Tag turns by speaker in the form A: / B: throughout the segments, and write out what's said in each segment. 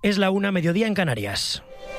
A: Es la 1, mediodía en Canarias.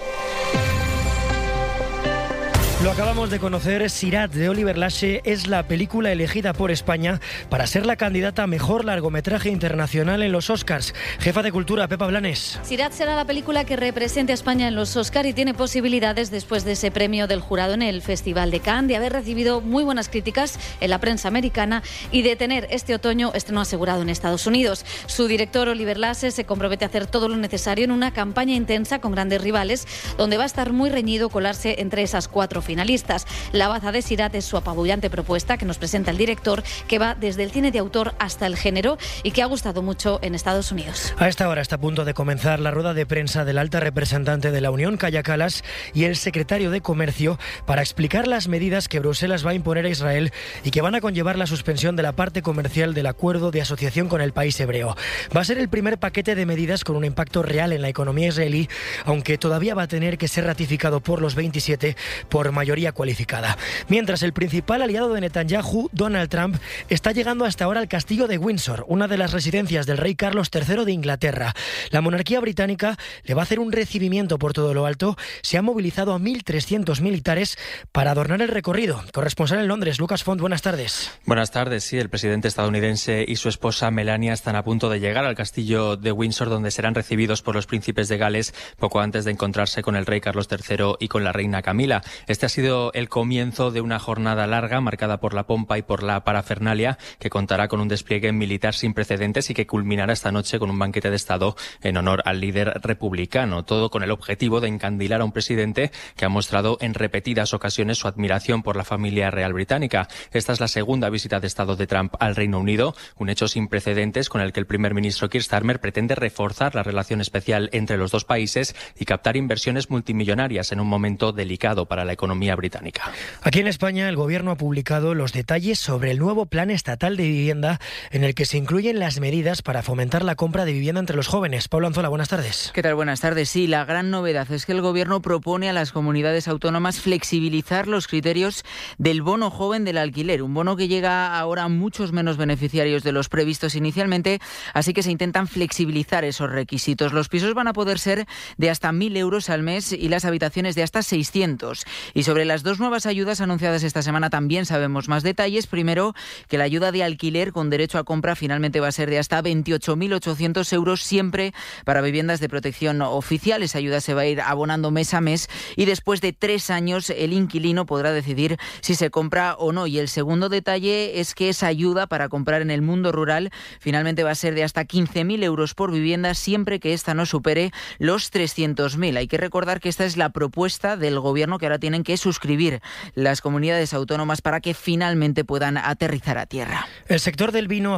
A: Lo acabamos de conocer, Sirat, de Oliver Lache, es la película elegida por España para ser la candidata a mejor largometraje internacional en los Oscars. Jefa de Cultura, Pepa Blanes.
B: Sirat será la película que represente a España en los Oscars y tiene posibilidades después de ese premio del jurado en el Festival de Cannes, de haber recibido muy buenas críticas en la prensa americana y de tener este otoño estreno asegurado en Estados Unidos. Su director, Oliver Lache, se compromete a hacer todo lo necesario en una campaña intensa con grandes rivales, donde va a estar muy reñido colarse entre esas 4 finalistas. La baza de Sirat es su apabullante propuesta que nos presenta el director, que va desde el cine de autor hasta el género y que ha gustado mucho en Estados Unidos.
A: A esta hora está a punto de comenzar la rueda de prensa de la alta representante de la Unión, Kaja Kallas, y el secretario de Comercio para explicar las medidas que Bruselas va a imponer a Israel y que van a conllevar la suspensión de la parte comercial del acuerdo de asociación con el país hebreo. Va a ser el primer paquete de medidas con un impacto real en la economía israelí, aunque todavía va a tener que ser ratificado por los 27 por mayoría cualificada. Mientras, el principal aliado de Netanyahu, Donald Trump, está llegando hasta ahora al castillo de Windsor, una de las residencias del rey Carlos III de Inglaterra. La monarquía británica le va a hacer un recibimiento por todo lo alto. Se han movilizado a 1.300 militares para adornar el recorrido. Corresponsal en Londres, Lucas Font, buenas tardes.
C: Buenas tardes, sí, el presidente estadounidense y su esposa Melania están a punto de llegar al castillo de Windsor, donde serán recibidos por los príncipes de Gales poco antes de encontrarse con el rey Carlos III y con la reina Camila. Este ha sido el comienzo de una jornada larga marcada por la pompa y por la parafernalia, que contará con un despliegue militar sin precedentes y que culminará esta noche con un banquete de Estado en honor al líder republicano. Todo con el objetivo de encandilar a un presidente que ha mostrado en repetidas ocasiones su admiración por la familia real británica. Esta es la segunda visita de Estado de Trump al Reino Unido, un hecho sin precedentes con el que el primer ministro Keir Starmer pretende reforzar la relación especial entre los dos países y captar inversiones multimillonarias en un momento delicado para la economía británica.
A: Aquí en España, el Gobierno ha publicado los detalles sobre el nuevo Plan Estatal de Vivienda, en el que se incluyen las medidas para fomentar la compra de vivienda entre los jóvenes. Pablo Anzola, buenas tardes.
D: ¿Qué tal? Buenas tardes. Sí, la gran novedad es que el Gobierno propone a las comunidades autónomas flexibilizar los criterios del bono joven del alquiler, un bono que llega ahora a muchos menos beneficiarios de los previstos inicialmente, así que se intentan flexibilizar esos requisitos. Los pisos van a poder ser de hasta 1.000 euros al mes y las habitaciones de hasta 600. Y sobre las dos nuevas ayudas anunciadas esta semana también sabemos más detalles. Primero, que la ayuda de alquiler con derecho a compra finalmente va a ser de hasta 28.800 euros, siempre para viviendas de protección oficial. Esa ayuda se va a ir abonando mes a mes y después de 3 años el inquilino podrá decidir si se compra o no. Y el segundo detalle es que esa ayuda para comprar en el mundo rural finalmente va a ser de hasta 15.000 euros por vivienda, siempre que esta no supere los 300.000. Hay que recordar que esta es la propuesta del Gobierno que ahora tienen que suscribir las comunidades autónomas para que finalmente puedan aterrizar a tierra.
A: El sector del vino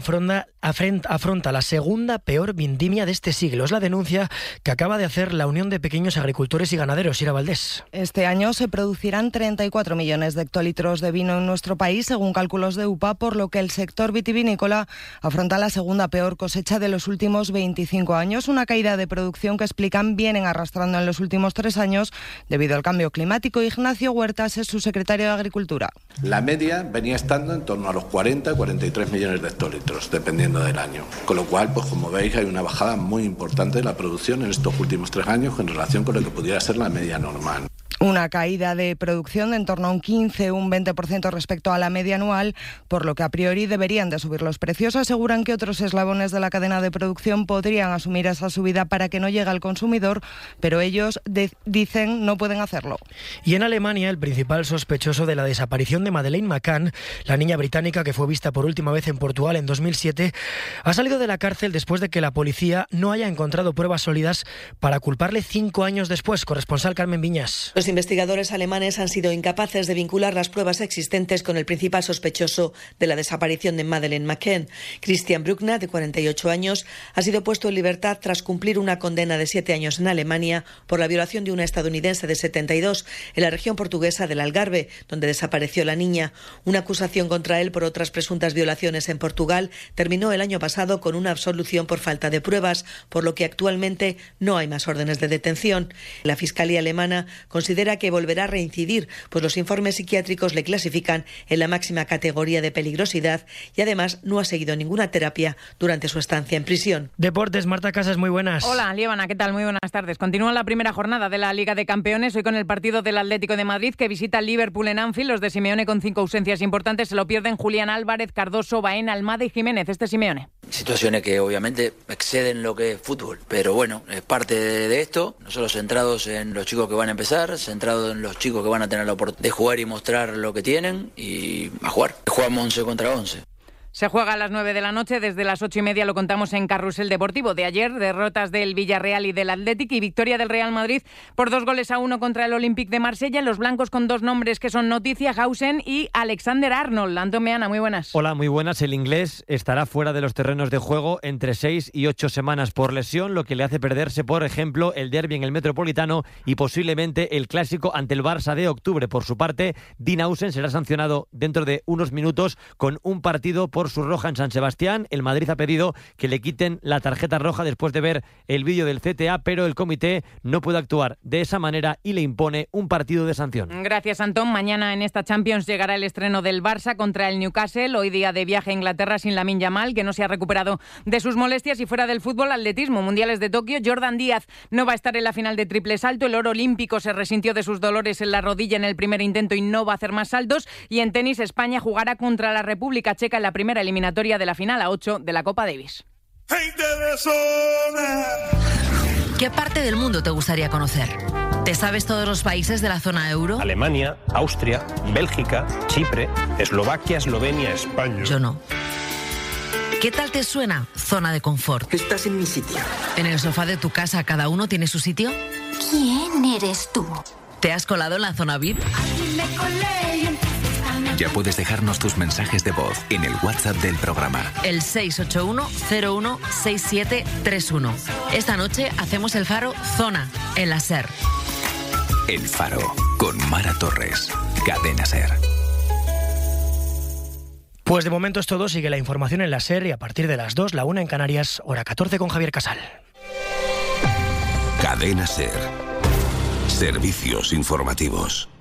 A: afronta la segunda peor vendimia de este siglo. Es la denuncia que acaba de hacer la Unión de Pequeños Agricultores y Ganaderos, Ira Valdés.
E: Este año se producirán 34 millones de hectolitros de vino en nuestro país, según cálculos de UPA, por lo que el sector vitivinícola afronta la segunda peor cosecha de los últimos 25 años. Una caída de producción que explican vienen arrastrando en los últimos 3 años debido al cambio climático. Ignacio Huertas es su secretario de Agricultura.
F: La media venía estando en torno a los 40-43 millones de hectolitros, dependiendo del año. Con lo cual, pues como veis, hay una bajada muy importante de la producción en estos últimos 3 años en relación con lo que pudiera ser la media normal.
E: Una caída de producción de en torno a un 15 o un 20% respecto a la media anual, por lo que a priori deberían de subir los precios. Aseguran que otros eslabones de la cadena de producción podrían asumir esa subida para que no llegue al consumidor, pero ellos dicen no pueden hacerlo.
A: Y en Alemania, el principal sospechoso de la desaparición de Madeleine McCann, la niña británica que fue vista por última vez en Portugal en 2007, ha salido de la cárcel después de que la policía no haya encontrado pruebas sólidas para culparle 5 años después. Corresponsal Carmen Viñas.
G: Los investigadores alemanes han sido incapaces de vincular las pruebas existentes con el principal sospechoso de la desaparición de Madeleine McCann. Christian Bruckner, de 48 años, ha sido puesto en libertad tras cumplir una condena de 7 años en Alemania por la violación de una estadounidense de 72 en la región portuguesa del Algarve, donde desapareció la niña. Una acusación contra él por otras presuntas violaciones en Portugal terminó el año pasado con una absolución por falta de pruebas, por lo que actualmente no hay más órdenes de detención. La Fiscalía alemana considera considera que volverá a reincidir, pues los informes psiquiátricos le clasifican en la máxima categoría de peligrosidad y además no ha seguido ninguna terapia durante su estancia en prisión.
A: Deportes, Marta Casas, muy buenas.
H: Hola, Liébana, ¿qué tal? Muy buenas tardes. Continúa la primera jornada de la Liga de Campeones, hoy con el partido del Atlético de Madrid que visita al Liverpool en Anfield. Los de Simeone con 5 ausencias importantes se lo pierden Julián Álvarez, Cardoso, Baena, Almada y Jiménez. Simeone.
I: Situaciones que obviamente exceden lo que es fútbol, pero bueno, es parte de esto. Nosotros centrados en los chicos que van a empezar, centrados en los chicos que van a tener la oportunidad de jugar y mostrar lo que tienen y a jugar. Jugamos 11 contra 11.
H: Se juega a las 9 de la noche, desde las 8:30 lo contamos en Carrusel Deportivo. De ayer, derrotas del Villarreal y del Athletic y victoria del Real Madrid por 2-1 contra el Olympique de Marsella. Los blancos con 2 nombres que son noticia, Hausen y Alexander Arnold. Antón Meana, muy buenas.
J: Hola, muy buenas. El inglés estará fuera de los terrenos de juego entre 6 y 8 semanas por lesión, lo que le hace perderse, por ejemplo, el derbi en el Metropolitano y posiblemente el clásico ante el Barça de octubre. Por su parte, Dean Hausen será sancionado dentro de unos minutos con un partido por su roja en San Sebastián. El Madrid ha pedido que le quiten la tarjeta roja después de ver el vídeo del CTA, pero el comité no puede actuar de esa manera y le impone un partido de sanción.
H: Gracias, Antón. Mañana en esta Champions llegará el estreno del Barça contra el Newcastle. Hoy día de viaje a Inglaterra sin Lamine Yamal, que no se ha recuperado de sus molestias. Y fuera del fútbol, atletismo, mundiales de Tokio. Jordan Díaz no va a estar en la final de triple salto. El oro olímpico se resintió de sus dolores en la rodilla en el primer intento y no va a hacer más saltos. Y en tenis, España jugará contra la República Checa en la primera eliminatoria de la final a 8 de la Copa Davis.
K: ¿Qué parte del mundo te gustaría conocer? ¿Te sabes todos los países de la zona euro?
L: Alemania, Austria, Bélgica, Chipre, Eslovaquia, Eslovenia, España.
K: Yo no. ¿Qué tal te suena zona de confort?
M: Estás en mi sitio.
K: ¿En el sofá de tu casa cada uno tiene su sitio?
N: ¿Quién eres tú?
K: ¿Te has colado en la zona VIP?
O: Ya puedes dejarnos tus mensajes de voz en el WhatsApp del programa.
K: El 681-016731. Esta noche hacemos el Faro Zona, en la SER.
O: El Faro, con Mara Torres. Cadena SER.
A: Pues de momento es todo. Sigue la información en la SER y a partir de las 2, la 1 en Canarias, hora 14 con Javier Casal.
O: Cadena SER. Servicios informativos.